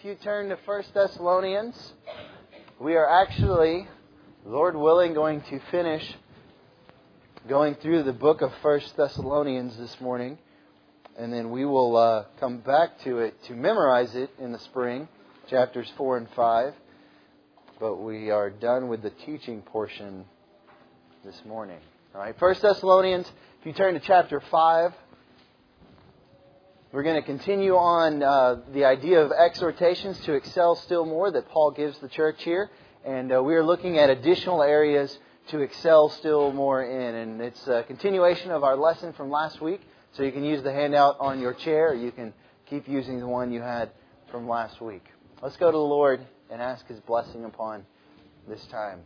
you turn to 1 Thessalonians, we are actually, Lord willing, going to finish going through the book of 1 Thessalonians this morning. And then we will come back to it to memorize it in the spring, chapters 4 and 5. But we are done with the teaching portion this morning. All right, 1 Thessalonians, if you turn to chapter 5, we're going to continue on the idea of exhortations to excel still more that Paul gives the church here. And we are looking at additional areas to excel still more in. And it's a continuation of our lesson from last week. So you can use the handout on your chair, or you can keep using the one you had from last week. Let's go to the Lord and ask His blessing upon this time.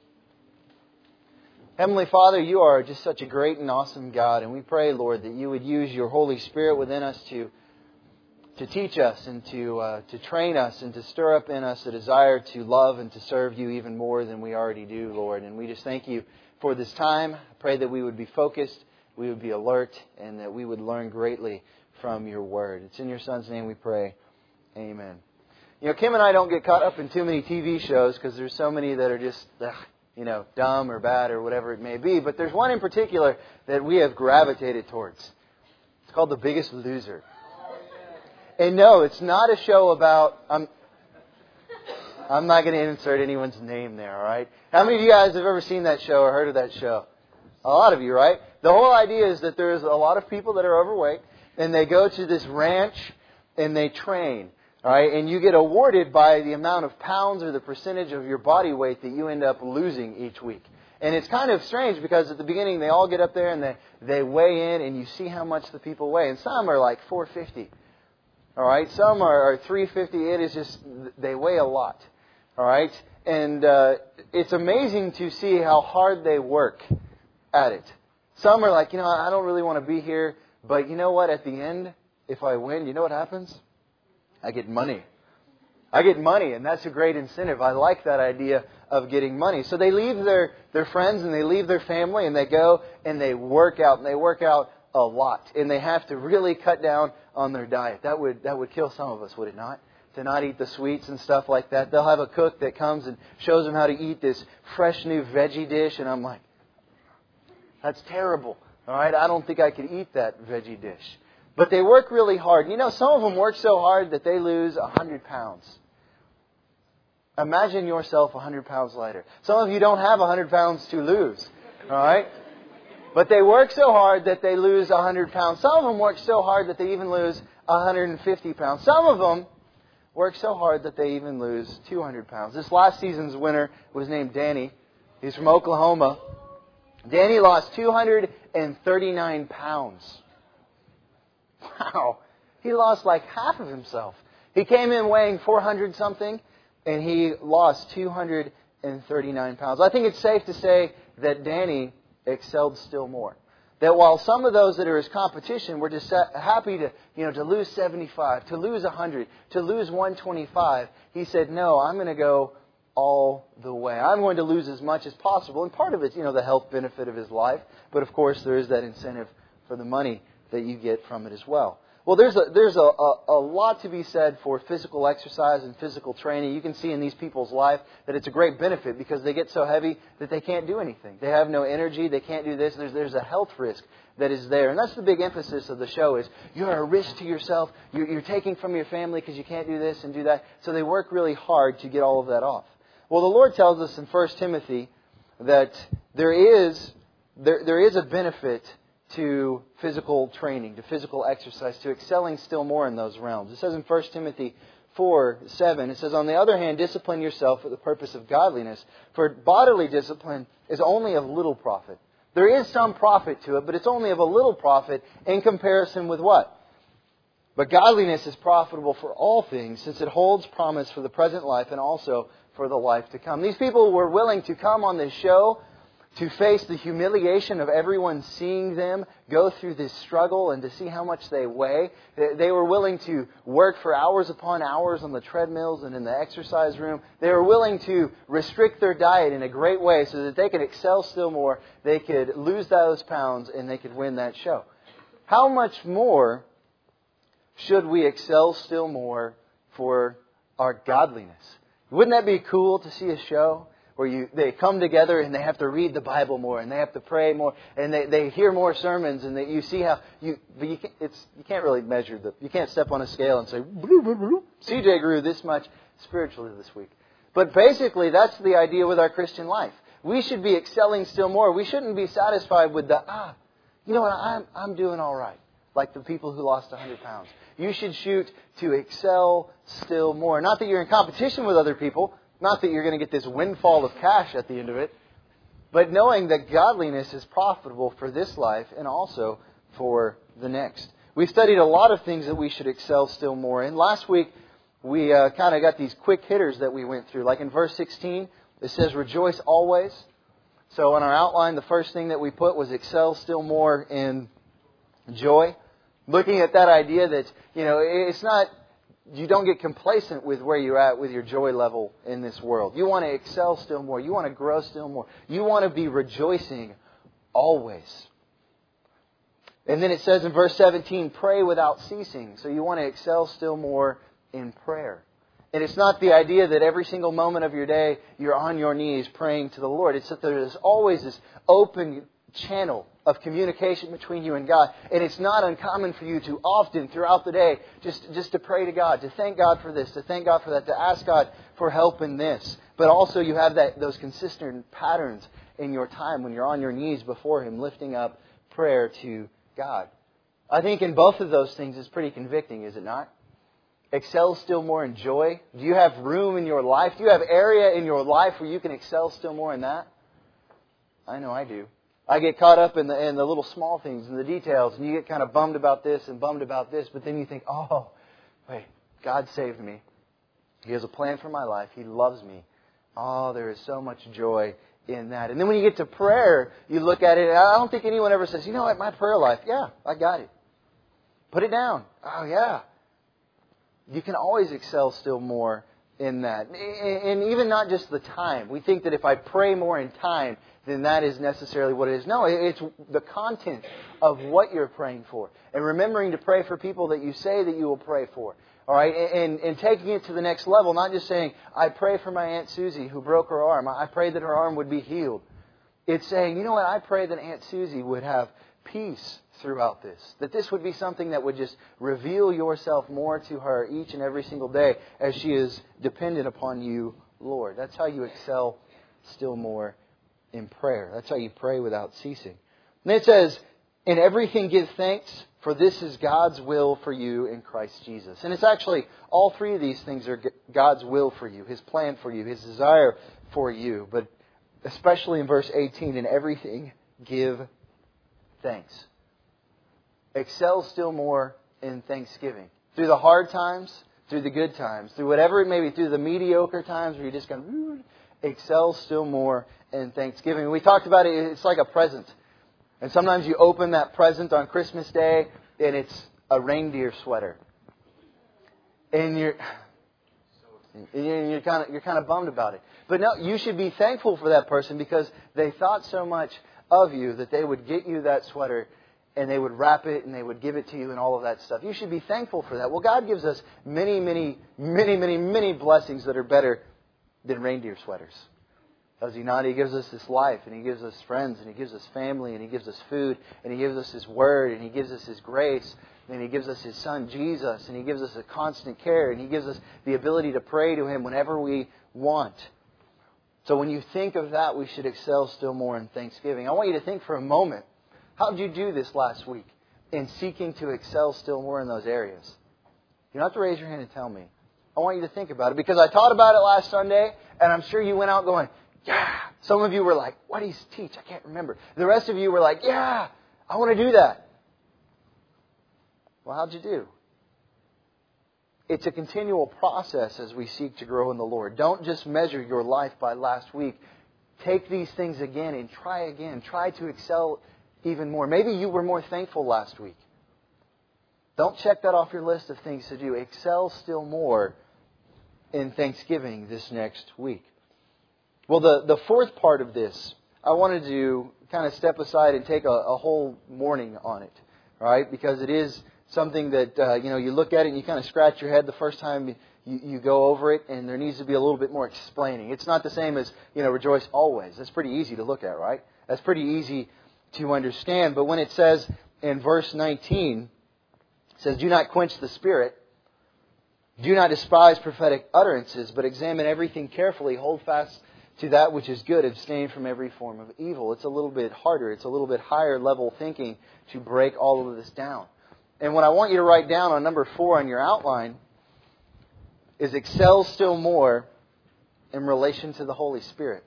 Heavenly Father, You are just such a great and awesome God, and we pray, Lord, that You would use Your Holy Spirit within us to teach us and to train us and to stir up in us a desire to love and to serve You even more than we already do, Lord. And we just thank You for this time. I pray that we would be focused, we would be alert, and that we would learn greatly from Your Word. It's in Your Son's name we pray. Amen. You know, Kim and I don't get caught up in too many TV shows because there's so many that are just, dumb or bad or whatever it may be. But there's one in particular that we have gravitated towards. It's called The Biggest Loser. And no, it's not a show about... I'm not going to insert anyone's name there, all right? How many of you guys have ever seen that show or heard of that show? A lot of you, right? The whole idea is that there's a lot of people that are overweight, and they go to this ranch and they train. All right, and you get awarded by the amount of pounds or the percentage of your body weight that you end up losing each week. And it's kind of strange because at the beginning they all get up there and they weigh in and you see how much the people weigh. And some are like 450. All right, some are 350. It is just, they weigh a lot. All right, and it's amazing to see how hard they work at it. Some are like, I don't really want to be here. But you know what? At the end, if I win, you know what happens? I get money. And that's a great incentive. I like that idea of getting money. So they leave their friends and they leave their family and they go and they work out. And they work out a lot. And they have to really cut down on their diet. That would kill some of us, would it not? To not eat the sweets and stuff like that. They'll have a cook that comes and shows them how to eat this fresh new veggie dish. And I'm like, that's terrible. All right, I don't think I could eat that veggie dish. But they work really hard. Some of them work so hard that they lose 100 pounds. Imagine yourself 100 pounds lighter. Some of you don't have 100 pounds to lose. All right? But they work so hard that they lose 100 pounds. Some of them work so hard that they even lose 150 pounds. Some of them work so hard that they even lose 200 pounds. This last season's winner was named Danny. He's from Oklahoma. Danny lost 239 pounds. Wow. He lost like half of himself. He came in weighing 400 something and he lost 239 pounds. I think it's safe to say that Danny excelled still more. That while some of those that are his competition were just happy to lose 75, to lose 100, to lose 125, he said, no, I'm going to go all the way. I'm going to lose as much as possible. And part of it's, the health benefit of his life. But of course, there is that incentive for the money that you get from it as well. Well, there's a lot to be said for physical exercise and physical training. You can see in these people's life that it's a great benefit because they get so heavy that they can't do anything. They have no energy. They can't do this. There's a health risk that is there. And that's the big emphasis of the show is you're a risk to yourself. You're taking from your family because you can't do this and do that. So they work really hard to get all of that off. Well, the Lord tells us in 1 Timothy that there is a benefit to physical training, to physical exercise, to excelling still more in those realms. It says in 1 Timothy 4:7, it says, on the other hand, discipline yourself for the purpose of godliness, for bodily discipline is only of little profit. There is some profit to it, but it's only of a little profit in comparison with what? But godliness is profitable for all things, since it holds promise for the present life and also for the life to come. These people were willing to come on this show to face the humiliation of everyone seeing them go through this struggle and to see how much they weigh. They were willing to work for hours upon hours on the treadmills and in the exercise room. They were willing to restrict their diet in a great way so that they could excel still more. They could lose those pounds and they could win that show. How much more should we excel still more for our godliness. Wouldn't that be cool to see a show where they come together and they have to read the Bible more and they have to pray more and they hear more sermons and you see how you can't really measure you can't step on a scale and say CJ grew this much spiritually this week. But basically that's the idea with our Christian life. We should be excelling still more. We shouldn't be satisfied with you know what, I'm doing all right. Like the people who lost 100 pounds. You should shoot to excel still more. Not that you're in competition with other people. Not that you're going to get this windfall of cash at the end of it. But knowing that godliness is profitable for this life and also for the next. We've studied a lot of things that we should excel still more in. Last week, we kind of got these quick hitters that we went through. Like in verse 16, it says, rejoice always. So in our outline, the first thing that we put was excel still more in joy. Looking at that idea that, it's not, you don't get complacent with where you're at with your joy level in this world. You want to excel still more. You want to grow still more. You want to be rejoicing always. And then it says in verse 17, pray without ceasing. So you want to excel still more in prayer. And it's not the idea that every single moment of your day you're on your knees praying to the Lord. It's that there's always this open channel of communication between you and God. And it's not uncommon for you to often throughout the day just to pray to God, to thank God for this, to thank God for that, to ask God for help in this. But also you have those consistent patterns in your time when you're on your knees before Him, lifting up prayer to God. I think in both of those things it's pretty convicting, is it not? Excel still more in joy. Do you have room in your life? Do you have area in your life where you can excel still more in that? I know I do. I get caught up in the little small things and the details, and you get kind of bummed about this and bummed about this, but then you think, oh, wait, God saved me. He has a plan for my life. He loves me. Oh, there is so much joy in that. And then when you get to prayer, you look at it, and I don't think anyone ever says, you know what, my prayer life, yeah, I got it. Put it down. Oh, yeah. You can always excel still more in that. And even not just the time. We think that if I pray more in time, then that is necessarily what it is. No, it's the content of what you're praying for. And remembering to pray for people that you say that you will pray for. All right? And taking it to the next level, not just saying, I pray for my Aunt Susie who broke her arm. I pray that her arm would be healed. It's saying, you know what, I pray that Aunt Susie would have peace throughout this. That this would be something that would just reveal yourself more to her each and every single day as she is dependent upon you, Lord. That's how you excel still more in prayer. That's how you pray without ceasing. And it says, in everything give thanks, for this is God's will for you in Christ Jesus. And it's actually, all three of these things are God's will for you, His plan for you, His desire for you. But especially in verse 18, in everything give thanks. Excel still more in thanksgiving. Through the hard times, through the good times, through whatever it may be, through the mediocre times where you're just going, excel still more in thanksgiving. We talked about it, it's like a present. And sometimes you open that present on Christmas Day and it's a reindeer sweater. And you're kind of bummed about it. But no, you should be thankful for that person because they thought so much of you that they would get you that sweater and they would wrap it and they would give it to you and all of that stuff. You should be thankful for that. Well, God gives us many, many, many, many, many blessings that are better than reindeer sweaters. Does He not? He gives us this life, and He gives us friends, and He gives us family, and He gives us food, and He gives us His Word, and He gives us His grace, and He gives us His Son, Jesus, and He gives us a constant care, and He gives us the ability to pray to Him whenever we want. So when you think of that, we should excel still more in thanksgiving. I want you to think for a moment, how did you do this last week in seeking to excel still more in those areas? You don't have to raise your hand and tell me. I want you to think about it because I taught about it last Sunday, and I'm sure you went out going, yeah. Some of you were like, what did he teach? I can't remember. The rest of you were like, yeah, I want to do that. Well, how'd you do? It's a continual process as we seek to grow in the Lord. Don't just measure your life by last week. Take these things again and try again. Try to excel even more. Maybe you were more thankful last week. Don't check that off your list of things to do. Excel still more in Thanksgiving this next week. Well, the fourth part of this, I wanted to kind of step aside and take a whole morning on it, right? Because it is something that, you look at it and you kind of scratch your head the first time you go over it, and there needs to be a little bit more explaining. It's not the same as, rejoice always. That's pretty easy to look at, right? That's pretty easy to understand. But when it says in verse 19, it says, do not quench the Spirit. Do not despise prophetic utterances, but examine everything carefully. Hold fast to that which is good. Abstain from every form of evil. It's a little bit harder. It's a little bit higher level thinking to break all of this down. And what I want you to write down on number 4 on your outline is excel still more in relation to the Holy Spirit.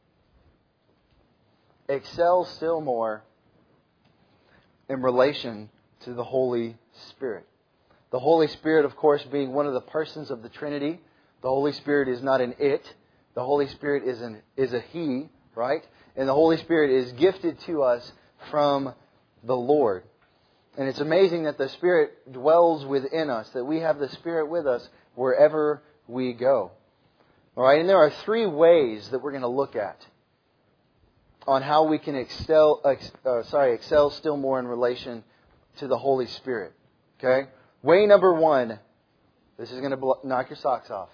Excel still more in relation to the Holy Spirit. The Holy Spirit, of course, being one of the persons of the Trinity. The Holy Spirit is not an it. The Holy Spirit is a He, right? And the Holy Spirit is gifted to us from the Lord. And it's amazing that the Spirit dwells within us, that we have the Spirit with us wherever we go. All right, and there are 3 ways that we're going to look at on how we can excel still more in relation to the Holy Spirit. Okay? Way number 1, this is going to knock your socks off.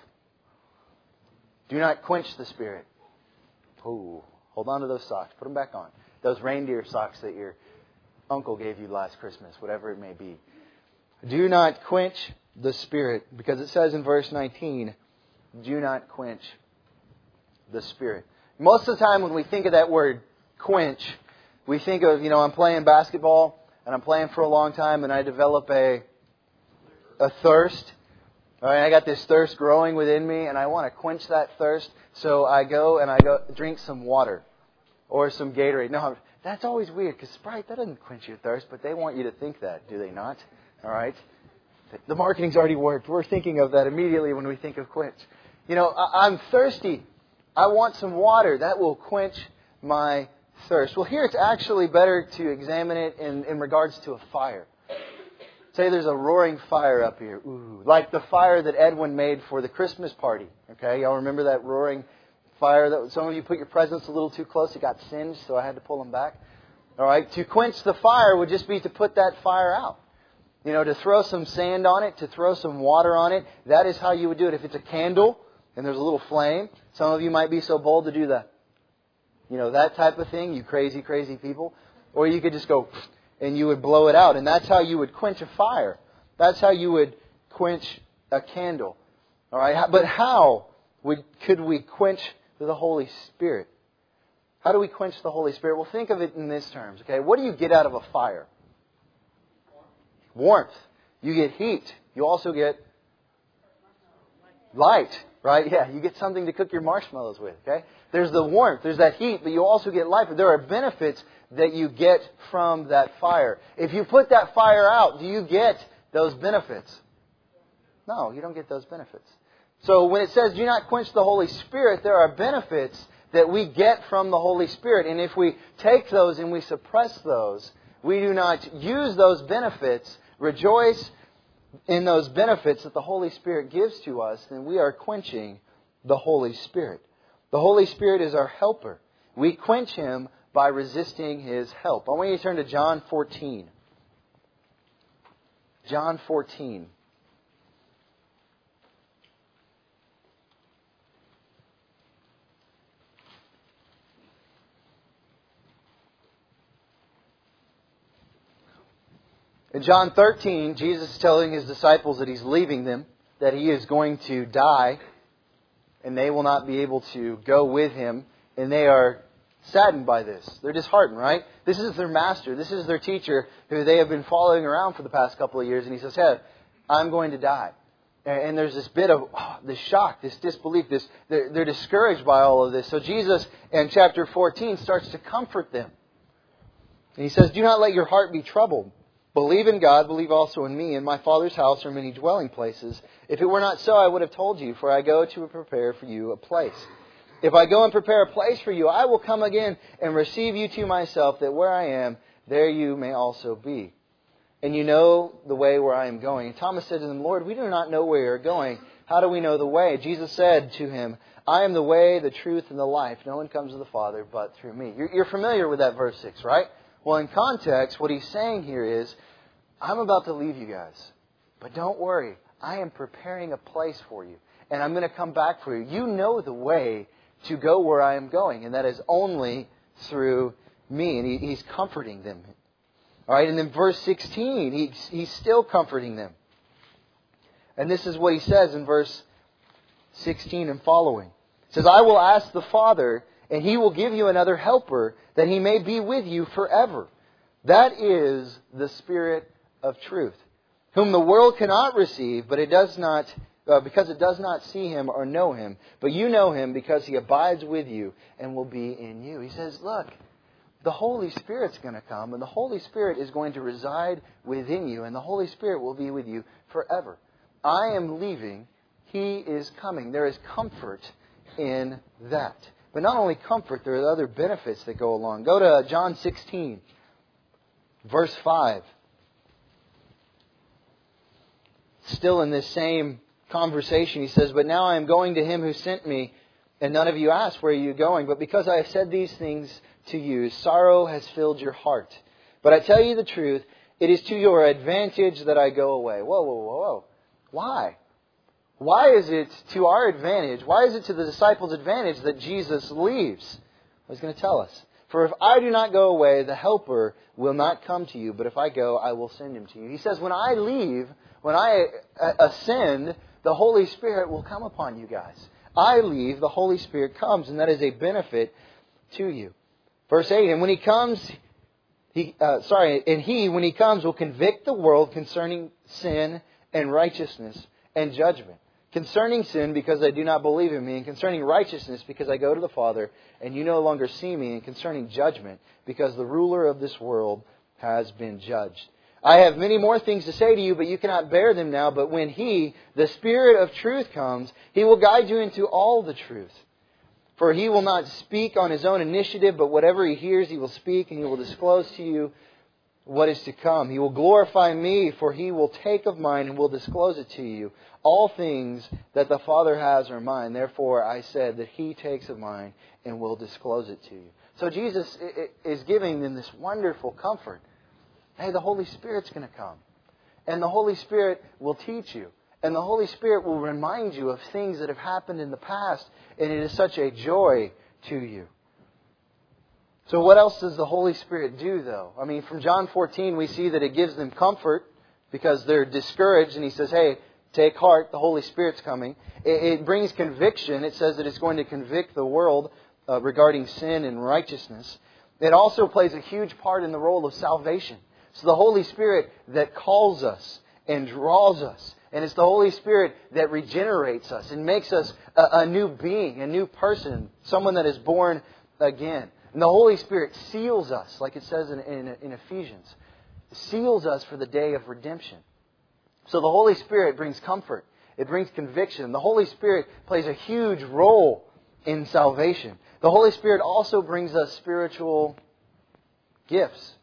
Do not quench the Spirit. Ooh, hold on to those socks. Put them back on. Those reindeer socks that your uncle gave you last Christmas, whatever it may be. Do not quench the Spirit, because it says in verse 19, do not quench the Spirit. Most of the time when we think of that word quench, we think of, I'm playing basketball and I'm playing for a long time and I develop a thirst. All right, I got this thirst growing within me and I want to quench that thirst. So I go drink some water or some Gatorade. No, that's always weird because Sprite, that doesn't quench your thirst, but they want you to think that, do they not? All right. The marketing's already worked. We're thinking of that immediately when we think of quench. I'm thirsty. I want some water. That will quench my thirst. Well, here it's actually better to examine it in regards to a fire. Say there's a roaring fire up here. Ooh, like the fire that Edwin made for the Christmas party. Okay, y'all remember that roaring fire? That some of you put your presents a little too close. It got singed, so I had to pull them back. All right, to quench the fire would just be to put that fire out. To throw some sand on it, to throw some water on it. That is how you would do it. If it's a candle and there's a little flame, some of you might be so bold to do that. That type of thing, you crazy, crazy people. Or you could just go and you would blow it out. And that's how you would quench a fire. That's how you would quench a candle. All right. But how could we quench the Holy Spirit? How do we quench the Holy Spirit? Well, think of it in these terms. Okay. What do you get out of a fire? Warmth. You get heat. You also get light. Right? Yeah. You get something to cook your marshmallows with. Okay. There's the warmth. There's that heat. But you also get light. But there are benefits that you get from that fire. If you put that fire out, do you get those benefits? No, you don't get those benefits. So when it says do not quench the Holy Spirit, there are benefits that we get from the Holy Spirit. And if we take those and we suppress those, we do not use those benefits, rejoice in those benefits that the Holy Spirit gives to us, then we are quenching the Holy Spirit. The Holy Spirit is our helper. We quench Him by resisting His help. I want you to turn to John 14. John 14. In John 13, Jesus is telling His disciples that He's leaving them, that He is going to die, and they will not be able to go with Him, and they are saddened by this. They're disheartened, right? This is their master. This is their teacher who they have been following around for the past couple of years. And He says, hey, I'm going to die. And there's this bit of this shock, this disbelief. They're discouraged by all of this. So Jesus, in chapter 14, starts to comfort them. And He says, do not let your heart be troubled. Believe in God, believe also in me. In my Father's house are many dwelling places. If it were not so, I would have told you, for I go to prepare for you a place. If I go and prepare a place for you, I will come again and receive you to myself, that where I am, there you may also be. And you know the way where I am going. And Thomas said to them, Lord, we do not know where you are going. How do we know the way? Jesus said to him, I am the way, the truth, and the life. No one comes to the Father but through me. You're familiar with that verse 6, right? Well, in context, what He's saying here is, I'm about to leave you guys. But don't worry. I am preparing a place for you. And I'm going to come back for you. You know the way to go where I am going. And that is only through me. And He's comforting them. All right, and then verse 16, He's still comforting them. And this is what He says in verse 16 and following. It says, I will ask the Father, and He will give you another helper, that He may be with you forever. That is the Spirit of truth, whom the world cannot receive, but it does not, because it does not see Him or know Him. But you know Him because He abides with you and will be in you. He says, look, the Holy Spirit's going to come, and the Holy Spirit is going to reside within you, and the Holy Spirit will be with you forever. I am leaving. He is coming. There is comfort in that. But not only comfort, there are other benefits that go along. Go to John 16, verse 5. Still in this same conversation, He says, but now I am going to Him who sent me, and none of you asked, where are you going? But because I have said these things to you, sorrow has filled your heart. But I tell you the truth, it is to your advantage that I go away. Whoa, whoa, whoa, whoa. Why? Why is it to our advantage? Why is it to the disciples' advantage that Jesus leaves? He's going to tell us. For if I do not go away, the Helper will not come to you. But if I go, I will send Him to you. He says, when I leave, when I ascend, the Holy Spirit will come upon you guys. I leave, the Holy Spirit comes, and that is a benefit to you. Verse 8, and when He comes, when He comes, will convict the world concerning sin and righteousness and judgment. Concerning sin, because I do not believe in me, and concerning righteousness, because I go to the Father, and you no longer see me, and concerning judgment, because the ruler of this world has been judged. I have many more things to say to you, but you cannot bear them now. But when He, the Spirit of truth, comes, He will guide you into all the truth. For He will not speak on His own initiative, but whatever He hears, He will speak, and He will disclose to you what is to come. He will glorify me, for He will take of mine and will disclose it to you. All things that the Father has are mine. Therefore I said that He takes of mine and will disclose it to you. So Jesus is giving them this wonderful comfort. Hey, the Holy Spirit's going to come. And the Holy Spirit will teach you. And the Holy Spirit will remind you of things that have happened in the past. And it is such a joy to you. So what else does the Holy Spirit do, though? I mean, from John 14, we see that it gives them comfort because they're discouraged. And He says, hey, take heart, the Holy Spirit's coming. It brings conviction. It says that it's going to convict the world regarding sin and righteousness. It also plays a huge part in the role of salvation. It's the Holy Spirit that calls us and draws us. And it's the Holy Spirit that regenerates us and makes us a new being, a new person, someone that is born again. And the Holy Spirit seals us, like it says in Ephesians, seals us for the day of redemption. So the Holy Spirit brings comfort. It brings conviction. The Holy Spirit plays a huge role in salvation. The Holy Spirit also brings us spiritual gifts.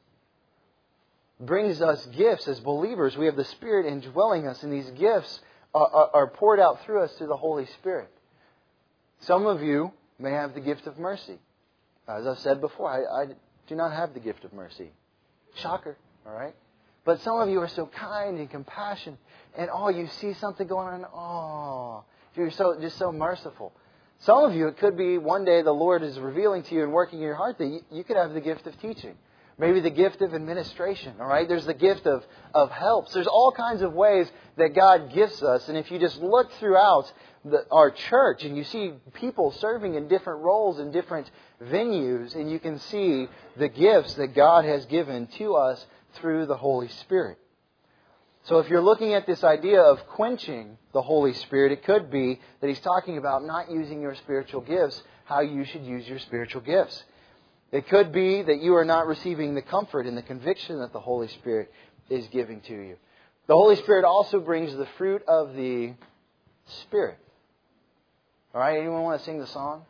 Brings us gifts as believers. We have the Spirit indwelling us, and these gifts are poured out through us through the Holy Spirit. Some of you may have the gift of mercy. As I've said before, I do not have the gift of mercy. Shocker, all right? But some of you are so kind and compassionate, and you see something going on, you're just so merciful. Some of you, it could be one day the Lord is revealing to you and working in your heart that you could have the gift of teaching. Maybe the gift of administration, all right? There's the gift of helps. There's all kinds of ways that God gifts us. And if you just look throughout our church and you see people serving in different roles in different venues, and you can see the gifts that God has given to us through the Holy Spirit. So if you're looking at this idea of quenching the Holy Spirit, it could be that He's talking about not using your spiritual gifts, how you should use your spiritual gifts. It could be that you are not receiving the comfort and the conviction that the Holy Spirit is giving to you. The Holy Spirit also brings the fruit of the Spirit. All right, anyone want to sing the song?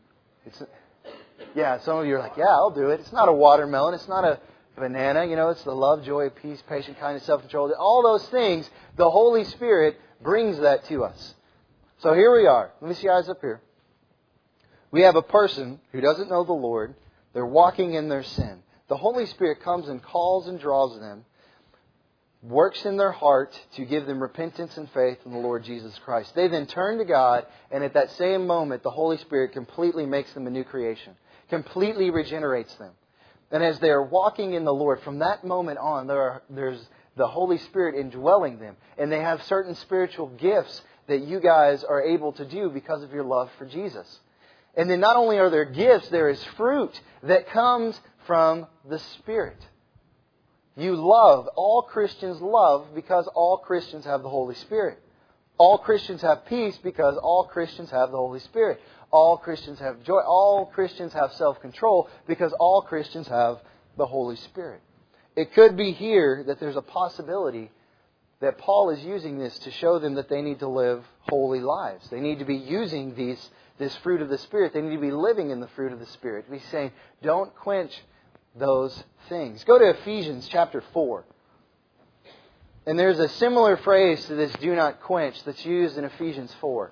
Some of you are like, I'll do it. It's not a watermelon. It's not a banana. It's the love, joy, peace, patience, kindness, self-control. All those things, the Holy Spirit brings that to us. So here we are. Let me see your eyes up here. We have a person who doesn't know the Lord. They're walking in their sin. The Holy Spirit comes and calls and draws them. works in their heart to give them repentance and faith in the Lord Jesus Christ. They then turn to God, and at that same moment, the Holy Spirit completely makes them a new creation, completely regenerates them. And as they are walking in the Lord, from that moment on, there's the Holy Spirit indwelling them. And they have certain spiritual gifts that you guys are able to do because of your love for Jesus. And then not only are there gifts, there is fruit that comes from the Spirit. You love, all Christians love because all Christians have the Holy Spirit. All Christians have peace because all Christians have the Holy Spirit. All Christians have joy. All Christians have self-control because all Christians have the Holy Spirit. It could be here that there's a possibility that Paul is using this to show them that they need to live holy lives. They need to be using this fruit of the Spirit. They need to be living in the fruit of the Spirit. He's saying, don't quench those things. Go to Ephesians chapter 4. And there's a similar phrase to this do not quench that's used in Ephesians 4.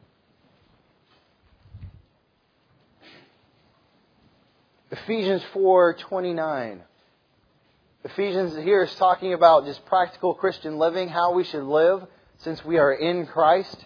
Ephesians 4:29. Ephesians here is talking about just practical Christian living, how we should live since we are in Christ.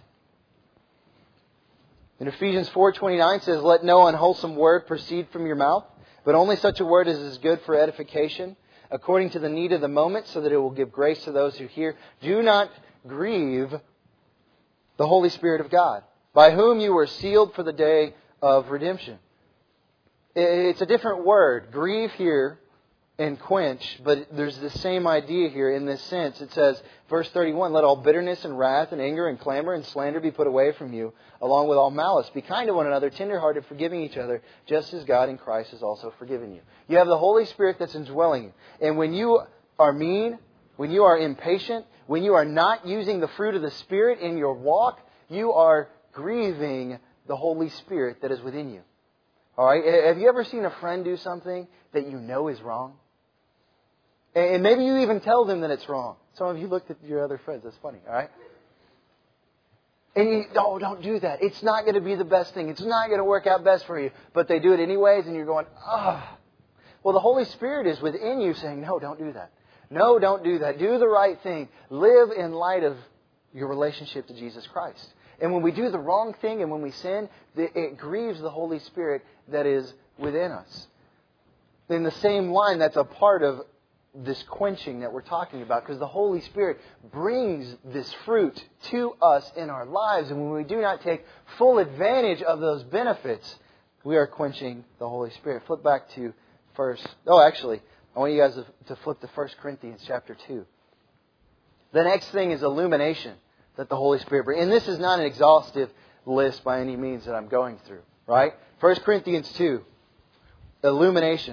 In Ephesians 4:29 says, let no unwholesome word proceed from your mouth, but only such a word as is good for edification, according to the need of the moment, so that it will give grace to those who hear. Do not grieve the Holy Spirit of God, by whom you were sealed for the day of redemption. It's a different word. Grieve here and quench, but there's the same idea here in this sense. It says, verse 31, let all bitterness and wrath and anger and clamor and slander be put away from you, along with all malice. Be kind to one another, tenderhearted, forgiving each other, just as God in Christ has also forgiven you. You have the Holy Spirit that's indwelling you. And when you are mean, when you are impatient, when you are not using the fruit of the Spirit in your walk, you are grieving the Holy Spirit that is within you. All right? Have you ever seen a friend do something that you know is wrong? And maybe you even tell them that it's wrong. Some of you looked at your other friends. That's funny, all right? And you, oh, don't do that. It's not going to be the best thing. It's not going to work out best for you. But they do it anyways, and you're going, ah. Well, the Holy Spirit is within you saying, no, don't do that. No, don't do that. Do the right thing. Live in light of your relationship to Jesus Christ. And when we do the wrong thing and when we sin, it grieves the Holy Spirit that is within us. In the same line, that's a part of this quenching that we're talking about, because the Holy Spirit brings this fruit to us in our lives. And when we do not take full advantage of those benefits, we are quenching the Holy Spirit. Flip back to I want you guys to flip to 1 Corinthians chapter 2. The next thing is illumination that the Holy Spirit brings. And this is not an exhaustive list by any means that I'm going through, right? 1 Corinthians 2, illumination.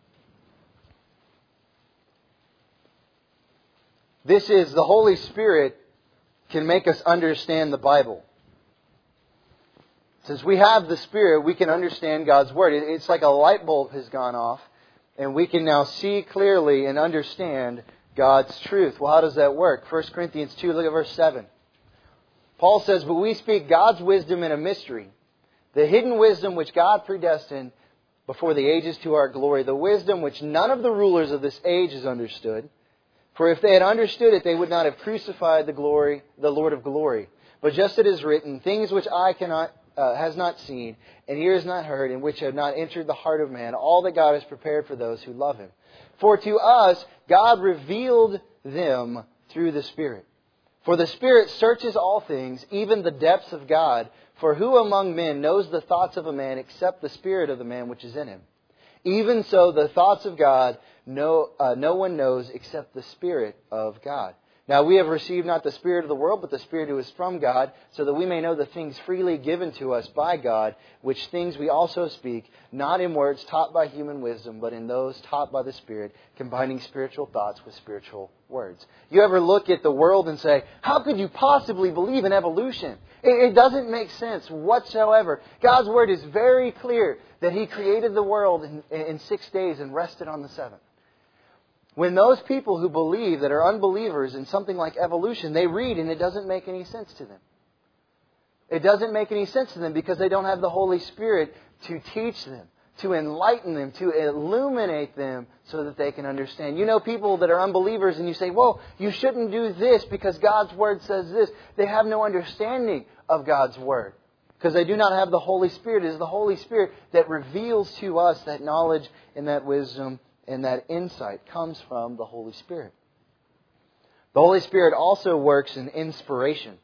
This is the Holy Spirit can make us understand the Bible. Since we have the Spirit, we can understand God's Word. It's like a light bulb has gone off, and we can now see clearly and understand God's truth. Well, how does that work? 1 Corinthians 2, look at verse 7. Paul says, but we speak God's wisdom in a mystery, the hidden wisdom which God predestined before the ages to our glory, the wisdom which none of the rulers of this age has understood. For if they had understood it, they would not have crucified the Lord of glory. But just as it is written, things which eye has not seen, and ear has not heard, and which have not entered the heart of man, all that God has prepared for those who love Him. For to us, God revealed them through the Spirit. For the Spirit searches all things, even the depths of God. For who among men knows the thoughts of a man except the spirit of the man which is in him? Even so, the thoughts of God no one knows except the Spirit of God. Now we have received not the spirit of the world, but the Spirit who is from God, so that we may know the things freely given to us by God, which things we also speak, not in words taught by human wisdom, but in those taught by the Spirit, combining spiritual thoughts with spiritual words. You ever look at the world and say, how could you possibly believe in evolution? It doesn't make sense whatsoever. God's Word is very clear that He created the world in 6 days and rested on the seventh. When those people who believe that are unbelievers in something like evolution, they read and it doesn't make any sense to them. It doesn't make any sense to them because they don't have the Holy Spirit to teach them, to enlighten them, to illuminate them so that they can understand. You know people that are unbelievers and you say, well, you shouldn't do this because God's Word says this. They have no understanding of God's Word because they do not have the Holy Spirit. It is the Holy Spirit that reveals to us that knowledge and that wisdom and that insight comes from the Holy Spirit. The Holy Spirit also works in inspiration.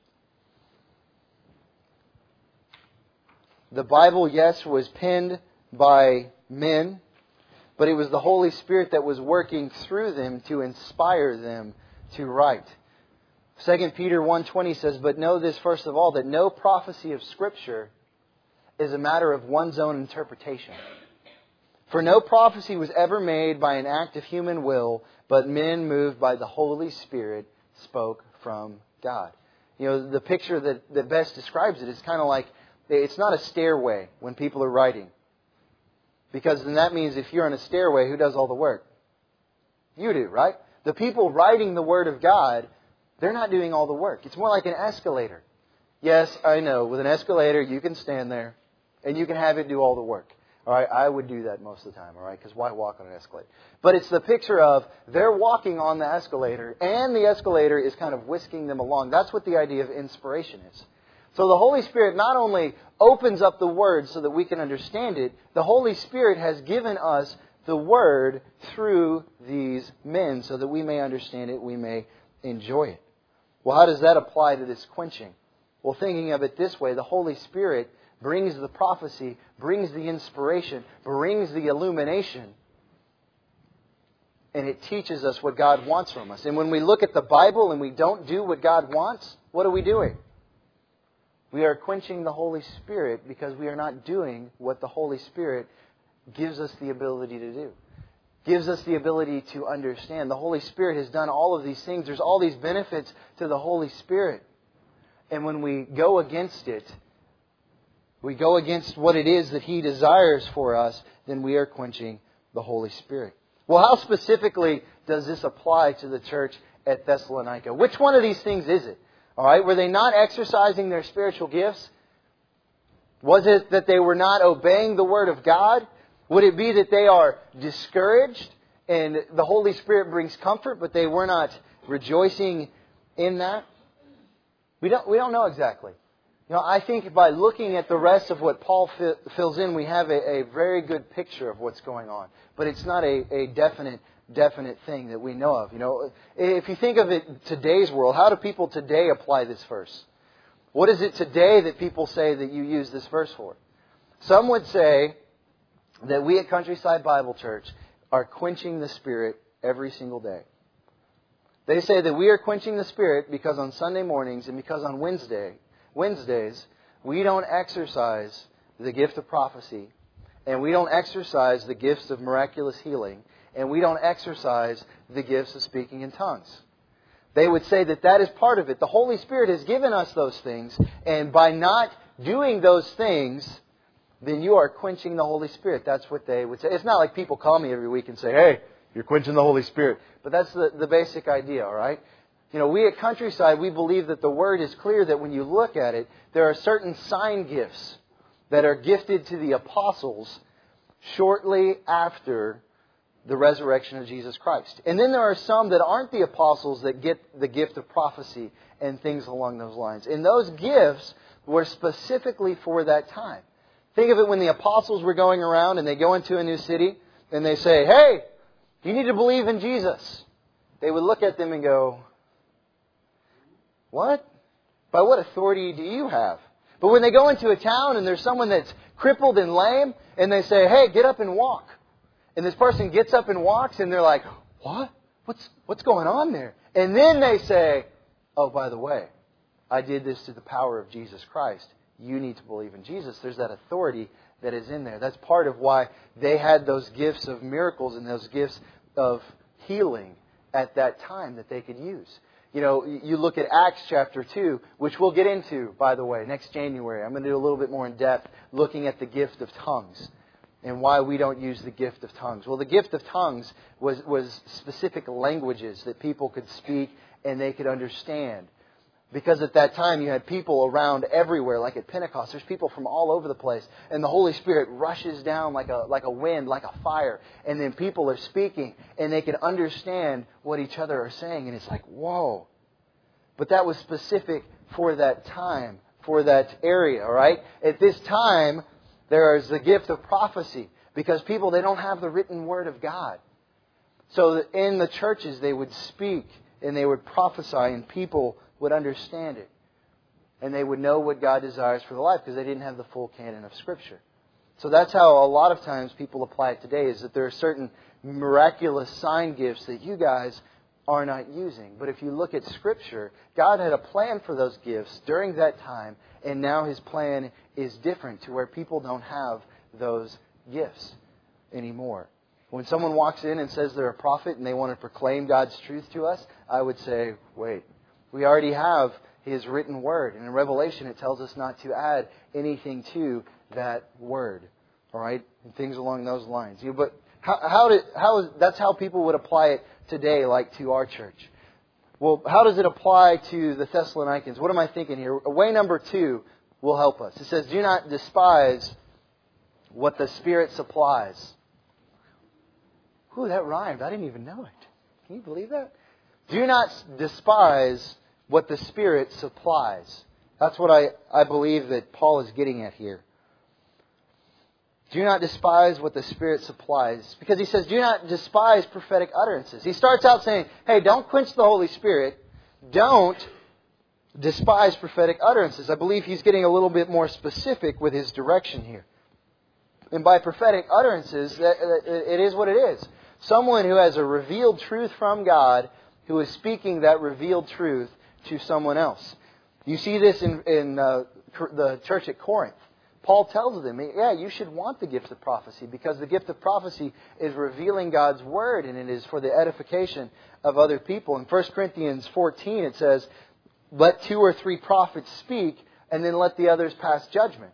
The Bible, yes, was penned by men, but it was the Holy Spirit that was working through them to inspire them to write. 2 Peter 1:20 says, "But know this first of all, that no prophecy of Scripture is a matter of one's own interpretation. For no prophecy was ever made by an act of human will, but men moved by the Holy Spirit spoke from God." You know, the picture that best describes it is kind of like, it's not a stairway when people are writing. Because then that means if you're on a stairway, who does all the work? You do, right? The people writing the Word of God, they're not doing all the work. It's more like an escalator. Yes, I know. With an escalator, you can stand there and you can have it do all the work. All right, I would do that most of the time, all right, because why walk on an escalator? But it's the picture of they're walking on the escalator and the escalator is kind of whisking them along. That's what the idea of inspiration is. So the Holy Spirit not only opens up the Word so that we can understand it, the Holy Spirit has given us the Word through these men so that we may understand it, we may enjoy it. Well, how does that apply to this quenching? Well, thinking of it this way, the Holy Spirit brings the prophecy, brings the inspiration, brings the illumination, and it teaches us what God wants from us. And when we look at the Bible and we don't do what God wants, what are we doing? We are quenching the Holy Spirit because we are not doing what the Holy Spirit gives us the ability to do. Gives us the ability to understand. The Holy Spirit has done all of these things. There's all these benefits to the Holy Spirit. And when we go against it, we go against what it is that He desires for us, then we are quenching the Holy Spirit. Well, how specifically does this apply to the church at Thessalonica? Which one of these things is it? All right, were they not exercising their spiritual gifts? Was it that they were not obeying the Word of God? Would it be that they are discouraged and the Holy Spirit brings comfort, but they were not rejoicing in that? We don't know exactly. You know, I think by looking at the rest of what Paul fills in, we have a very good picture of what's going on. But it's not a definite thing that we know of. You know, if you think of it today's world, how do people today apply this verse? What is it today that people say that you use this verse for? Some would say that we at Countryside Bible Church are quenching the Spirit every single day. They say that we are quenching the Spirit because on Sunday mornings and because on Wednesdays, we don't exercise the gift of prophecy, and we don't exercise the gifts of miraculous healing, and we don't exercise the gifts of speaking in tongues. They would say that that is part of it. The Holy Spirit has given us those things, and by not doing those things, then you are quenching the Holy Spirit. That's what they would say. It's not like people call me every week and say, hey, you're quenching the Holy Spirit. But that's the basic idea, all right? You know, we at Countryside, we believe that the Word is clear that when you look at it, there are certain sign gifts that are gifted to the apostles shortly after the resurrection of Jesus Christ. And then there are some that aren't the apostles that get the gift of prophecy and things along those lines. And those gifts were specifically for that time. Think of it when the apostles were going around and they go into a new city and they say, hey, you need to believe in Jesus. They would look at them and go, what? By what authority do you have? But when they go into a town and there's someone that's crippled and lame and they say, hey, get up and walk. And this person gets up and walks and they're like, what? What's going on there? And then they say, oh, by the way, I did this to the power of Jesus Christ. You need to believe in Jesus. There's that authority that is in there. That's part of why they had those gifts of miracles and those gifts of healing at that time that they could use. You know, you look at Acts chapter 2, which we'll get into, by the way, next January. I'm going to do a little bit more in depth looking at the gift of tongues and why we don't use the gift of tongues. Well, the gift of tongues was specific languages that people could speak and they could understand. Because at that time you had people around everywhere, like at Pentecost. There's people from all over the place. And the Holy Spirit rushes down like a wind, like a fire. And then people are speaking and they can understand what each other are saying. And it's like, whoa. But that was specific for that time, for that area, all right? At this time, there is the gift of prophecy. Because people, they don't have the written Word of God. So in the churches, they would speak and they would prophesy and people would understand it. And they would know what God desires for their life because they didn't have the full canon of Scripture. So that's how a lot of times people apply it today, is that there are certain miraculous sign gifts that you guys are not using. But if you look at Scripture, God had a plan for those gifts during that time, and now His plan is different to where people don't have those gifts anymore. When someone walks in and says they're a prophet and they want to proclaim God's truth to us, I would say, wait, we already have His written Word. And in Revelation it tells us not to add anything to that Word. All right? And things along those lines. But that's how people would apply it today, like to our church. Well, how does it apply to the Thessalonians? What am I thinking here? Way number 2 will help us. It says, do not despise what the Spirit supplies. Ooh, that rhymed. I didn't even know it. Can you believe that? Do not despise what the Spirit supplies. That's what I believe that Paul is getting at here. Do not despise what the Spirit supplies. Because he says, do not despise prophetic utterances. He starts out saying, hey, don't quench the Holy Spirit. Don't despise prophetic utterances. I believe he's getting a little bit more specific with his direction here. And by prophetic utterances, it is what it is. Someone who has a revealed truth from God, who is speaking that revealed truth to someone else. You see this in the church at Corinth. Paul tells them, yeah, you should want the gift of prophecy, because the gift of prophecy is revealing God's Word, and it is for the edification of other people. In 1 Corinthians 14 it says, let 2 or 3 prophets speak, and then let the others pass judgment.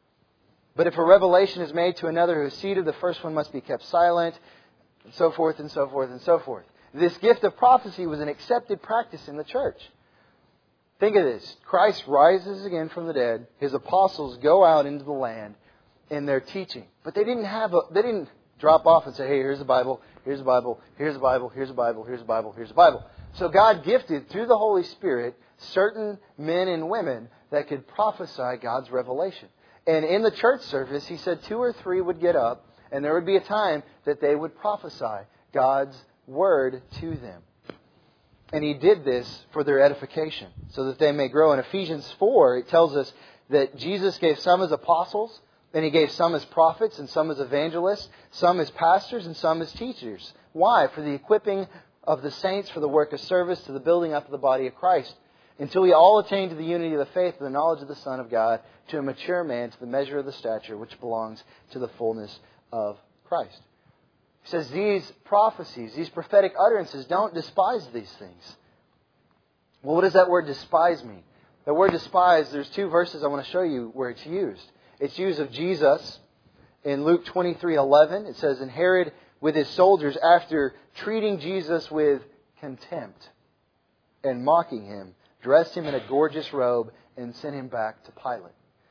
But if a revelation is made to another who is seated, the first one must be kept silent, and so forth and so forth and so forth. This gift of prophecy was an accepted practice in the church. Think of this. Christ rises again from the dead. His apostles go out into the land and they're teaching. But they didn't drop off and say, hey, here's the Bible, here's the Bible, here's the Bible, here's the Bible, here's the Bible, here's the Bible. So God gifted through the Holy Spirit certain men and women that could prophesy God's revelation. And in the church service, he said 2 or 3 would get up, and there would be a time that they would prophesy God's Word to them. And he did this for their edification, so that they may grow. In Ephesians 4, it tells us that Jesus gave some as apostles, and He gave some as prophets, and some as evangelists, some as pastors, and some as teachers. Why? For the equipping of the saints for the work of service, to the building up of the body of Christ, until we all attain to the unity of the faith and the knowledge of the Son of God, to a mature man, to the measure of the stature which belongs to the fullness of Christ. He says these prophecies, these prophetic utterances, don't despise these things. Well, what does that word despise mean? The word despise, there's 2 verses I want to show you where it's used. It's used of Jesus in Luke 23:11. It says, and Herod with his soldiers, after treating Jesus with contempt and mocking Him, dressed Him in a gorgeous robe and sent Him back to Pilate.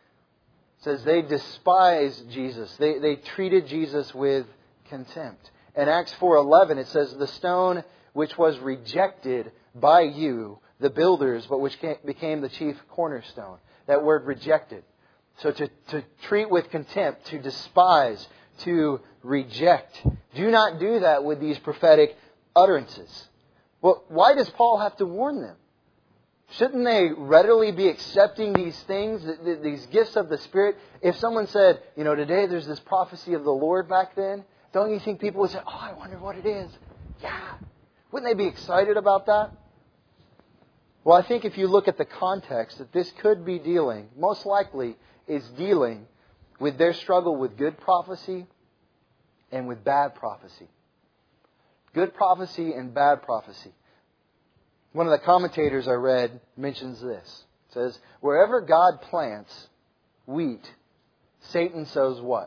It says they despised Jesus. They treated Jesus with contempt. In Acts 4:11 it says, the stone which was rejected by you, the builders, but which became the chief cornerstone. That word rejected. So to treat with contempt, to despise, to reject. Do not do that with these prophetic utterances. Well, why does Paul have to warn them? Shouldn't they readily be accepting these things, these gifts of the Spirit? If someone said, today there's this prophecy of the Lord back then, don't you think people would say, oh, I wonder what it is? Yeah. Wouldn't they be excited about that? Well, I think if you look at the context, that this could be dealing, most likely is dealing with their struggle with good prophecy and with bad prophecy. Good prophecy and bad prophecy. One of the commentators I read mentions this. It says, wherever God plants wheat, Satan sows what?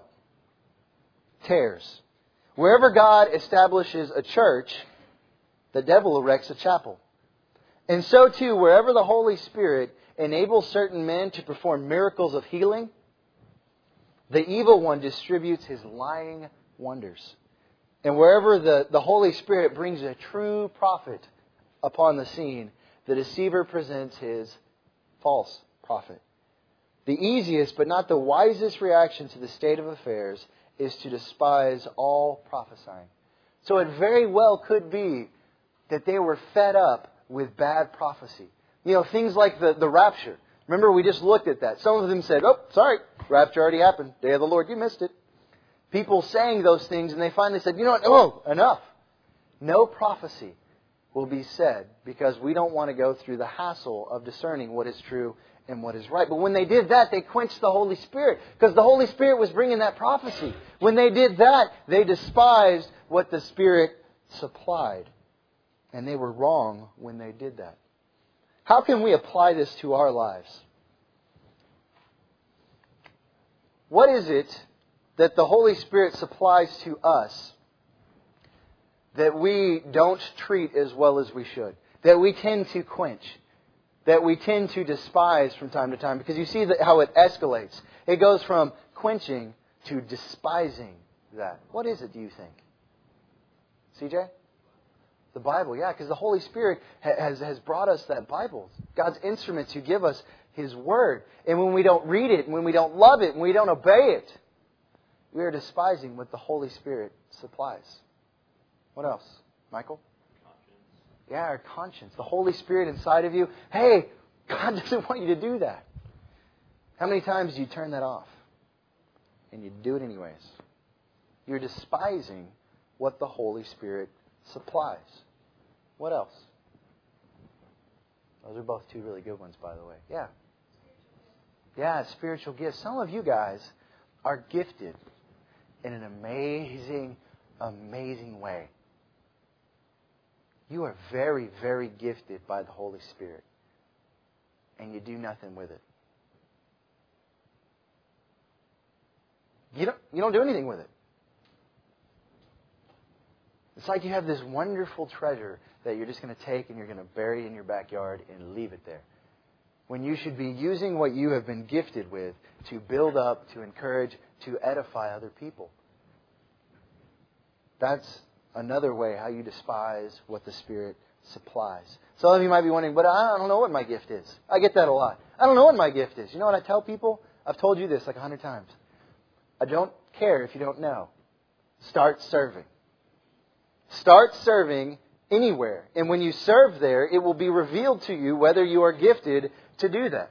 Tares. Wherever God establishes a church, the devil erects a chapel. And so too, wherever the Holy Spirit enables certain men to perform miracles of healing, the evil one distributes his lying wonders. And wherever the Holy Spirit brings a true prophet upon the scene, the deceiver presents his false prophet. The easiest but not the wisest reaction to the state of affairs is to despise all prophesying. So it very well could be that they were fed up with bad prophecy. Things like the rapture. Remember, we just looked at that. Some of them said, "Oh, sorry, rapture already happened. Day of the Lord, you missed it." People saying those things, and they finally said, "You know what? Oh, enough." No prophecy will be said because we don't want to go through the hassle of discerning what is true and what is right. But when they did that, they quenched the Holy Spirit because the Holy Spirit was bringing that prophecy. When they did that, they despised what the Spirit supplied. And they were wrong when they did that. How can we apply this to our lives? What is it that the Holy Spirit supplies to us that we don't treat as well as we should? That we tend to quench? That we tend to despise from time to time? Because you see how it escalates. It goes from quenching to despising that. What is it, do you think? CJ? The Bible, yeah, because the Holy Spirit has brought us that Bible. God's instrument to give us His Word. And when we don't read it, and when we don't love it, and we don't obey it, we are despising what the Holy Spirit supplies. What else? Michael? Conscience. Yeah, our conscience. The Holy Spirit inside of you. Hey, God doesn't want you to do that. How many times do you turn that off? And you do it anyways. You're despising what the Holy Spirit supplies. What else? Those are both two really good ones, by the way. Yeah. Yeah, spiritual gifts. Some of you guys are gifted in an amazing, amazing way. You are very, very gifted by the Holy Spirit. And you do nothing with it. You don't do anything with it. It's like you have this wonderful treasure that you're just going to take and you're going to bury in your backyard and leave it there. When you should be using what you have been gifted with to build up, to encourage, to edify other people. That's another way how you despise what the Spirit supplies. Some of you might be wondering, but I don't know what my gift is. I get that a lot. I don't know what my gift is. You know what I tell people? I've told you this like 100 times. I don't care if you don't know. Start serving. Start serving anywhere. And when you serve there, it will be revealed to you whether you are gifted to do that.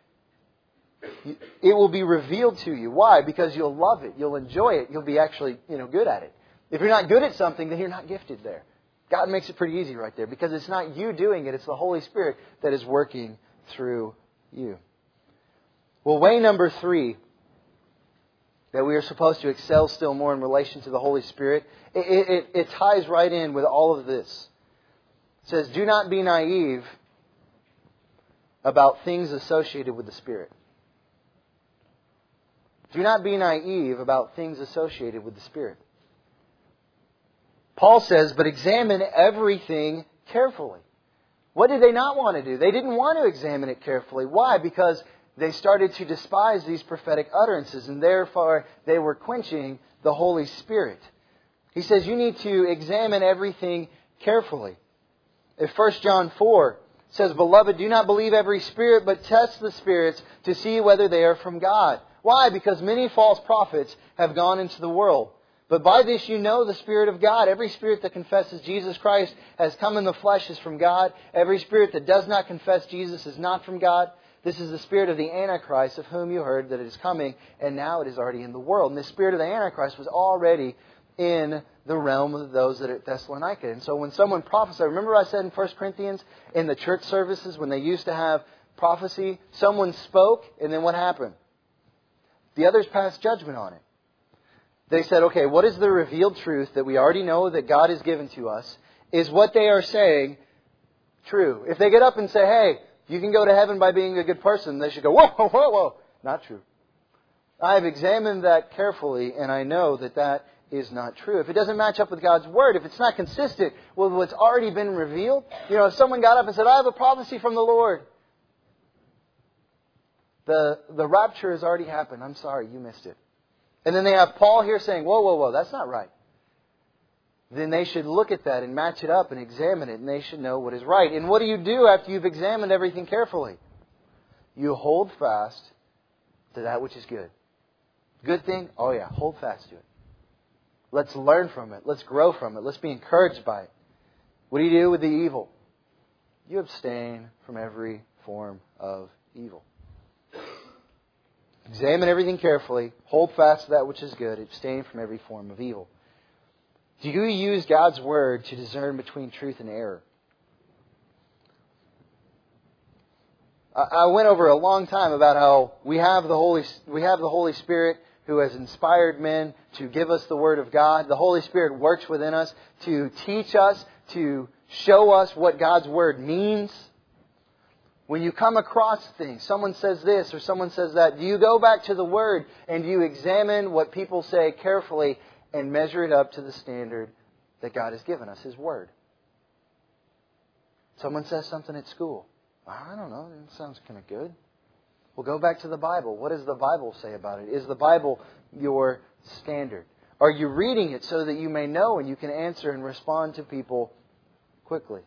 It will be revealed to you. Why? Because you'll love it. You'll enjoy it. You'll be actually, good at it. If you're not good at something, then you're not gifted there. God makes it pretty easy right there because it's not you doing it. It's the Holy Spirit that is working through you. Well, way number 3, that we are supposed to excel still more in relation to the Holy Spirit, it ties right in with all of this. It says, do not be naive about things associated with the Spirit. Do not be naive about things associated with the Spirit. Paul says, but examine everything carefully. What did they not want to do? They didn't want to examine it carefully. Why? Because they started to despise these prophetic utterances, and therefore they were quenching the Holy Spirit. He says you need to examine everything carefully. In 1 John 4, it says, Beloved, do not believe every spirit, but test the spirits to see whether they are from God. Why? Because many false prophets have gone into the world. But by this you know the Spirit of God. Every spirit that confesses Jesus Christ has come in the flesh is from God. Every spirit that does not confess Jesus is not from God. This is the spirit of the Antichrist, of whom you heard that it is coming, and now it is already in the world. And the spirit of the Antichrist was already in the realm of those that are at Thessalonica. And so when someone prophesied, remember I said in 1 Corinthians, in the church services, when they used to have prophecy, someone spoke, and then what happened? The others passed judgment on it. They said, okay, what is the revealed truth that we already know that God has given to us? Is what they are saying true? If they get up and say, hey, you can go to heaven by being a good person, they should go, whoa, whoa, whoa, whoa. Not true. I have examined that carefully, and I know that that is not true. If it doesn't match up with God's Word, if it's not consistent with what's already been revealed, if someone got up and said, I have a prophecy from the Lord. The rapture has already happened. I'm sorry, you missed it. And then they have Paul here saying, whoa, that's not right. Then they should look at that and match it up and examine it, and they should know what is right. And what do you do after you've examined everything carefully? You hold fast to that which is good. Good thing? Oh yeah, hold fast to it. Let's learn from it. Let's grow from it. Let's be encouraged by it. What do you do with the evil? You abstain from every form of evil. Examine everything carefully. Hold fast to that which is good. Abstain from every form of evil. Do you use God's Word to discern between truth and error? I went over a long time about how we have the Holy Spirit who has inspired men to give us the Word of God. The Holy Spirit works within us to teach us, to show us what God's Word means. When you come across things, someone says this or someone says that, do you go back to the Word and do you examine what people say carefully and measure it up to the standard that God has given us, His Word? Someone says something at school. I don't know, it sounds kind of good. Well, go back to the Bible. What does the Bible say about it? Is the Bible your standard? Are you reading it so that you may know and you can answer and respond to people quickly?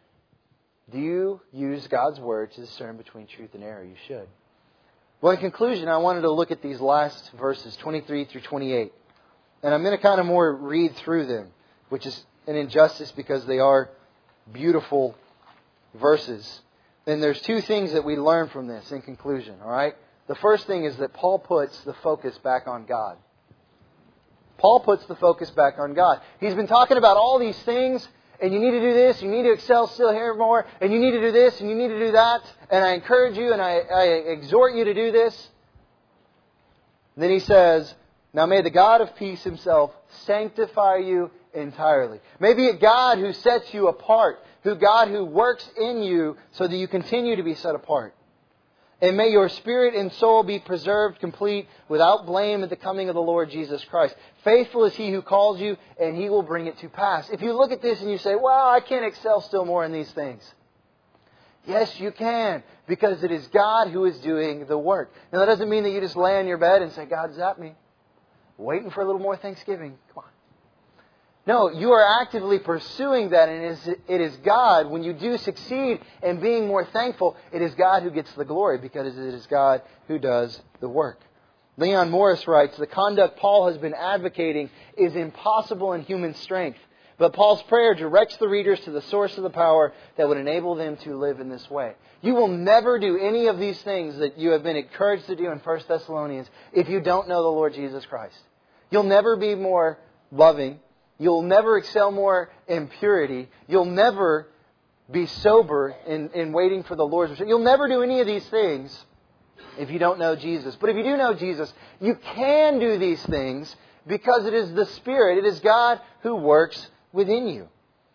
Do you use God's Word to discern between truth and error? You should. Well, in conclusion, I wanted to look at these last verses, 23 through 28. And I'm going to kind of more read through them, which is an injustice because they are beautiful verses. And there's two things that we learn from this in conclusion, all right? The first thing is that Paul puts the focus back on God. Paul puts the focus back on God. He's been talking about all these things, and you need to do this, you need to excel still here more, and you need to do this, and you need to do that, and I encourage you and I exhort you to do this. And then he says, now may the God of peace Himself sanctify you entirely. May be a God who sets you apart, God who works in you so that you continue to be set apart. And may your spirit and soul be preserved complete without blame at the coming of the Lord Jesus Christ. Faithful is He who calls you, and He will bring it to pass. If you look at this and you say, well, I can't excel still more in these things. Yes, you can, because it is God who is doing the work. Now, that doesn't mean that you just lay on your bed and say, God, zap me. Waiting for a little more Thanksgiving. Come on. No, you are actively pursuing that, and it is God. When you do succeed in being more thankful, it is God who gets the glory because it is God who does the work. Leon Morris writes, the conduct Paul has been advocating is impossible in human strength. But Paul's prayer directs the readers to the source of the power that would enable them to live in this way. You will never do any of these things that you have been encouraged to do in 1 Thessalonians if you don't know the Lord Jesus Christ. You'll never be more loving. You'll never excel more in purity. You'll never be sober in waiting for the Lord's return. You'll never do any of these things if you don't know Jesus. But if you do know Jesus, you can do these things because it is the Spirit, it is God who works within you.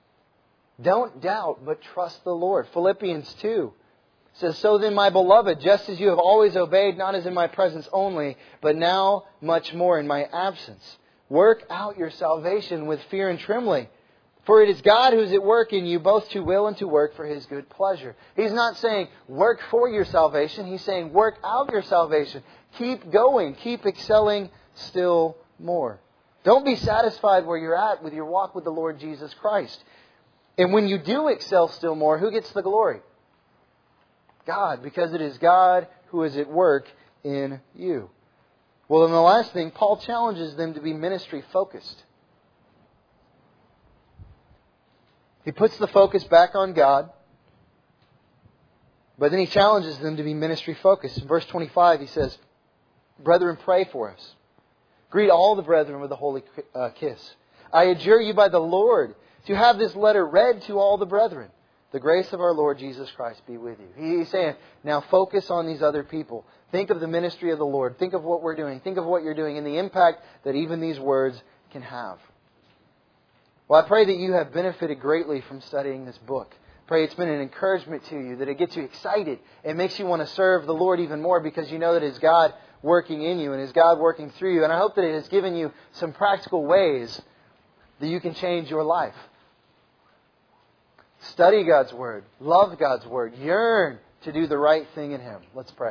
Don't doubt, but trust the Lord. Philippians 2 says, so then, my beloved, just as you have always obeyed, not as in my presence only, but now much more in my absence, work out your salvation with fear and trembling. For it is God who is at work in you, both to will and to work for His good pleasure. He's not saying work for your salvation. He's saying work out your salvation. Keep going. Keep excelling still more. Don't be satisfied where you're at with your walk with the Lord Jesus Christ. And when you do excel still more, who gets the glory? God, because it is God who is at work in you. Well, and the last thing, Paul challenges them to be ministry focused. He puts the focus back on God, but then he challenges them to be ministry focused. In verse 25 he says, brethren, pray for us. Greet all the brethren with a holy kiss. I adjure you by the Lord to have this letter read to all the brethren. The grace of our Lord Jesus Christ be with you. He's saying, now focus on these other people. Think of the ministry of the Lord. Think of what we're doing. Think of what you're doing and the impact that even these words can have. Well, I pray that you have benefited greatly from studying this book. Pray it's been an encouragement to you, that it gets you excited. It makes you want to serve the Lord even more because you know that it's God working in you and is God working through you. And I hope that it has given you some practical ways that you can change your life. Study God's Word. Love God's Word. Yearn to do the right thing in Him. Let's pray.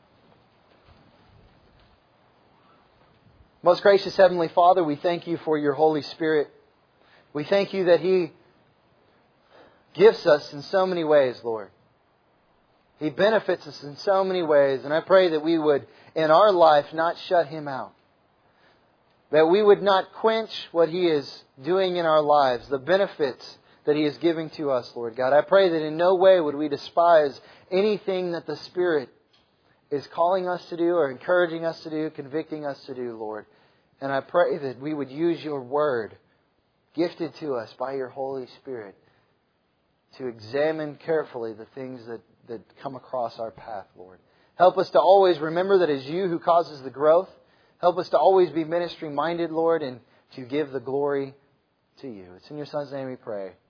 Most gracious Heavenly Father, we thank You for Your Holy Spirit. We thank You that He gifts us in so many ways, Lord. He benefits us in so many ways. And I pray that we would, in our life, not shut Him out. That we would not quench what He is doing in our lives, the benefits that He is giving to us, Lord God. I pray that in no way would we despise anything that the Spirit is calling us to do or encouraging us to do, convicting us to do, Lord. And I pray that we would use Your Word, gifted to us by Your Holy Spirit, to examine carefully the things that come across our path, Lord. Help us to always remember that it's You who causes the growth. Help us to always be ministry-minded, Lord, and to give the glory to You. It's in Your Son's name we pray.